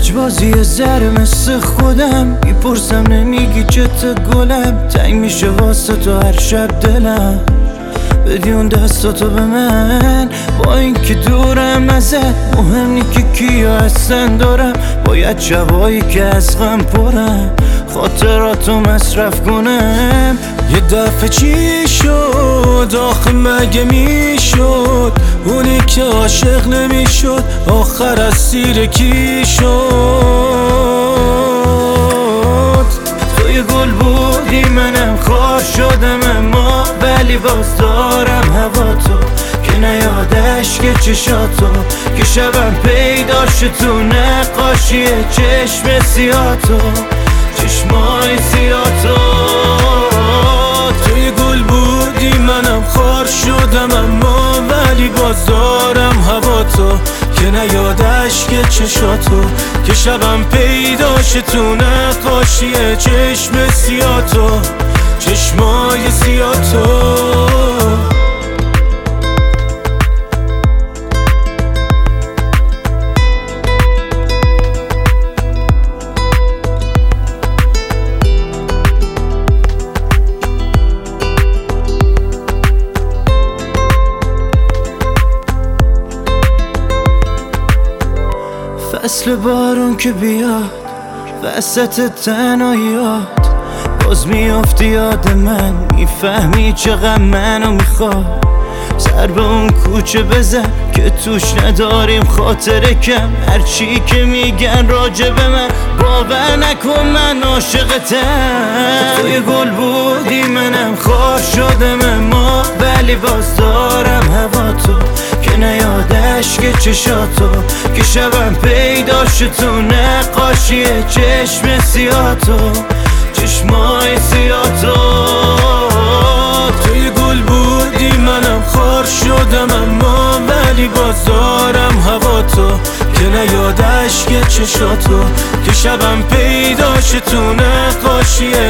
لجبازی زر مثل خودم میپرسم نمیگی چته گلم، تنگ میشه واسه تو هر شب دلم، بدی اون دستاتو به من. با اینکه دورم ازت مهم نی که کیا هستن دارم، باید شبایی که از غم پرم خاطراتو مصرف کنم. یه دفعه چی شد آخه مگه میشد اونی که عاشق نمیشد آخر اسیر کی شد؟ توی گل بودی منم خار شدم، اما ولی باز دارم هوا تو که نیادش که چشاتو که شبم پیداش تو نقاشی چشم سیاتو چشمای سیاتو. توی گل بودی منم خار شدم، اما ولی باز دارم هوا تو که نیادش که چشاتو که شبم پیداش تو نقاشی چشم سیاتو چشمای سیاتو. فصل بارون که بیاد وسط تنهاییات، باز میافتی یاد من، میفهمی چقدر منو میخواد. سر به اون کوچه بزن که توش نداریم خاطره کم، هرچی که میگن راجع به من باور نکن من عاشقتم. توی گل بودی منم خار شدم، اما ولی باز دارم هوا تو که نیادش که چشاتو که شبم پیداش تو نقاشی چشم سیاتو چشمای سیاتو. توی گل بودی منم خار شدم، اما ولی باز دارم هوا تو که نیادش که چشاتو که شبم پیداش تو نقاشی